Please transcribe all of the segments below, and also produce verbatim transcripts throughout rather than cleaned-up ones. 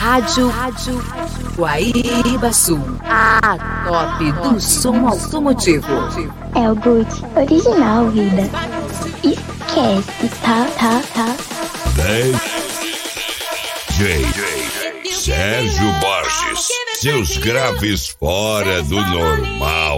Rádio, Rádio Guaíba Sul, a top do som automotivo. É o Gucci original, vida. Esquece, tá, tá, tá. D J Sérgio Borges, seus graves fora do normal.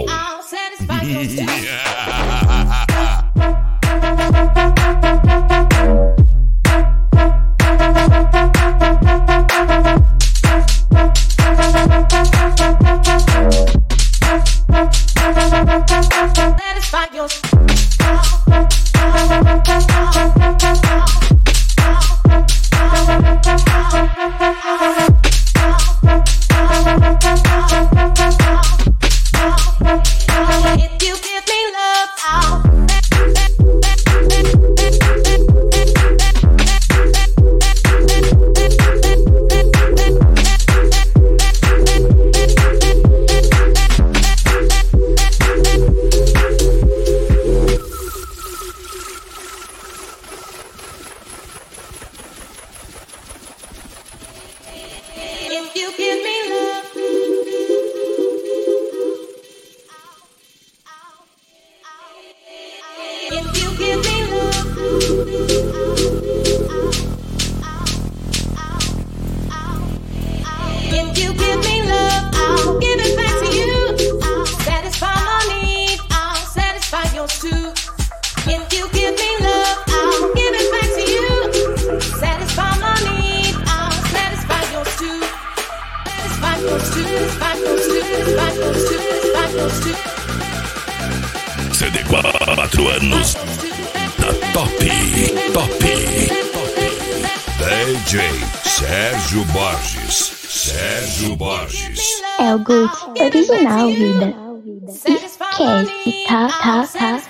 C D quatro anos da Top, Top. D J Sérgio Borges, Sérgio Borges. É o Gucci original, vida. Esquece, tá, tá, tá.